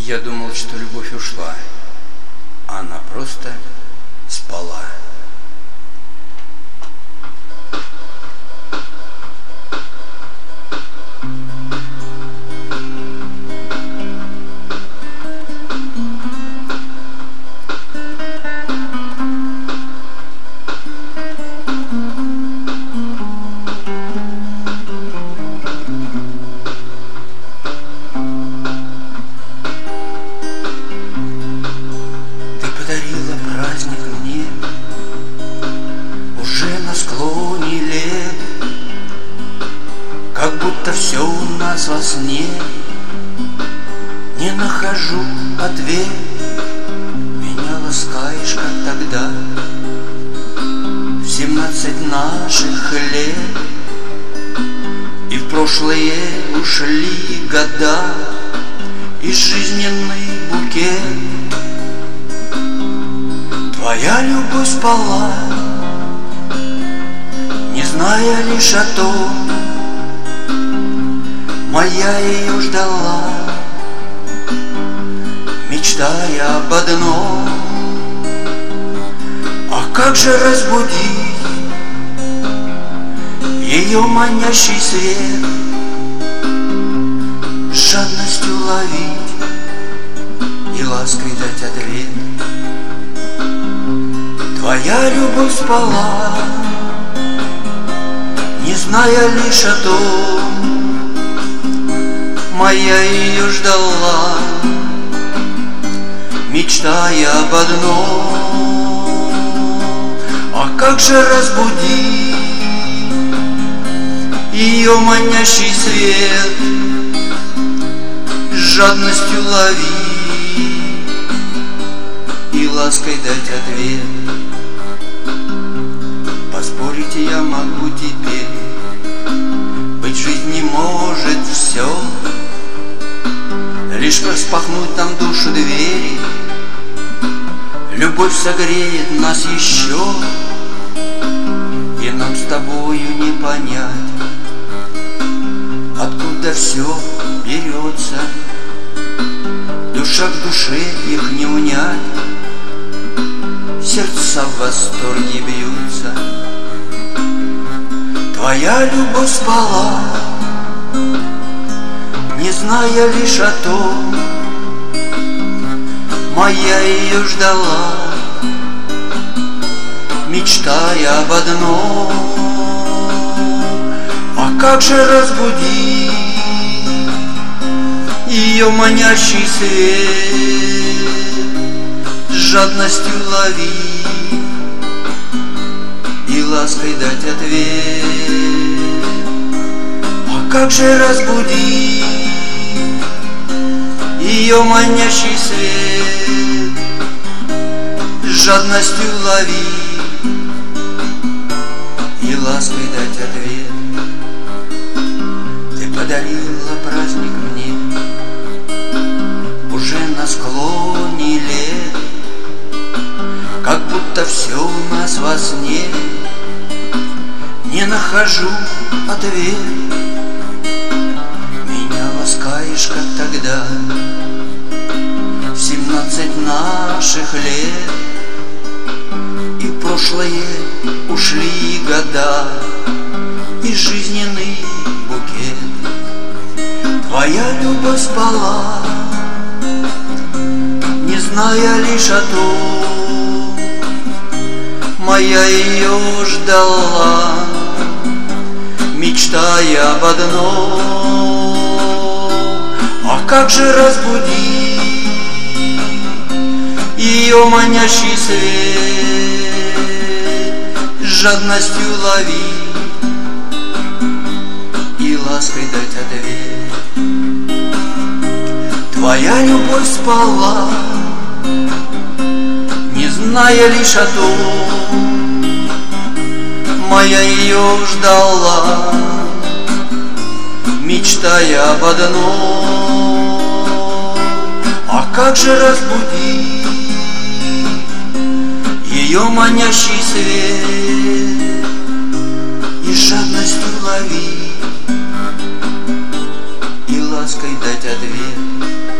Я думал, что любовь ушла, а она просто спала. Как будто все у нас во сне. Не нахожу ответ. Меня ласкаешь, как тогда, в 17 наших лет. И в прошлое ушли года и жизненный букет. Твоя любовь спала, не зная лишь о том, моя ее ждала, мечтая об одном. А как же разбудить ее манящий свет, с жадностью ловить и лаской дать ответ? Твоя любовь спала, не зная лишь о том, моя ее ждала, мечтая об одном. А как же разбудить ее манящий свет, с жадностью ловить и лаской дать ответ? Поспорить я могу теперь, быть в жизни может все, лишь распахнуть нам душу двери. Любовь согреет нас еще, и нам с тобою не понять, откуда все берется. Душа к душе их не унять, сердца в восторге бьются. Твоя любовь спала, не зная лишь о том, моя ее ждала, мечтая об одном. А как же разбудить ее манящий свет, с жадностью ловить и лаской дать ответ? А как же разбудить ее манящий свет, с жадностью ловить и лаской дать ответ? Ты подарила праздник мне уже на склоне лет, как будто все у нас во сне. Не нахожу ответ. Меня ласкаешь, как тогда, в 17 наших лет. И в прошлое ушли года и жизненный букет. Твоя любовь спала, не зная лишь о том, моя ее ждала, мечтая об одном. А как же разбудить ее манящий свет, с жадностью ловить и лаской дать ответ? Твоя любовь спала, не зная лишь о том, моя ее ждала, мечтая об одном. А как же разбудить ее манящий свет и с жадностью ловить и лаской дать ответ?